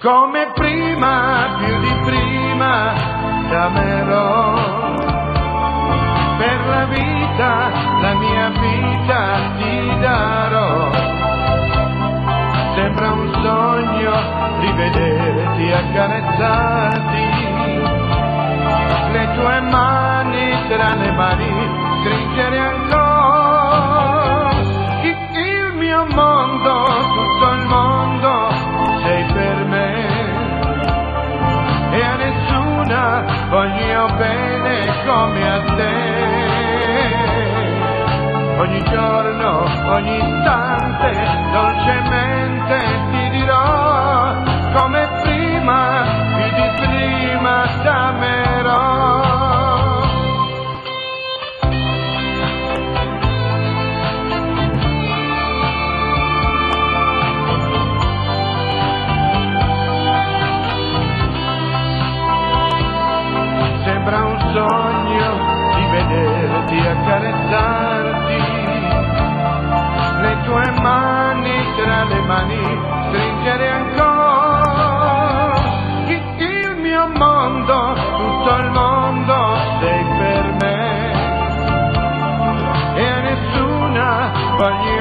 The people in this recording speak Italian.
come prima, più di prima, t'amerò. Per la vita, la mia vita ti darò. Sembra un sogno rivederti, accarezzarti, le tue mani tra le mani, stringere ancora. Il mio mondo, tutto il mondo, sei per me, e a nessuna voglio bene come a te. Ogni giorno, ogni istante, dolcemente ti dirò, come prima, più di prima t'amerò. Sembra un sogno di vederti, accarezzarti, le tue mani tra le mani, stringere ancora. Il mio mondo, tutto il mondo, sei per me, e a nessuna voglio